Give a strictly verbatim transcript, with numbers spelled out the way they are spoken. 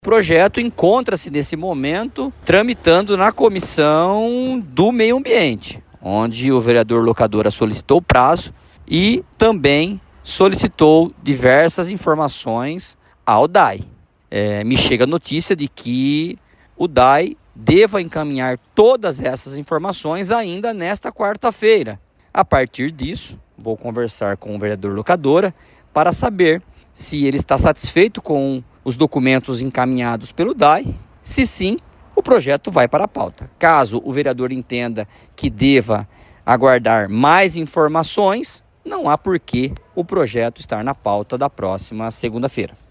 O projeto encontra-se nesse momento tramitando na Comissão do Meio Ambiente, onde o vereador Locadora solicitou o prazo e também solicitou diversas informações ao D A I. É, me chega a notícia de que o D A I deva encaminhar todas essas informações ainda nesta quarta-feira. A partir disso, vou conversar com o vereador Locadora para saber se ele está satisfeito com os documentos encaminhados pelo D A I. Se sim, o projeto vai para a pauta. Caso o vereador entenda que deva aguardar mais informações, não há por que o projeto estar na pauta da próxima segunda-feira.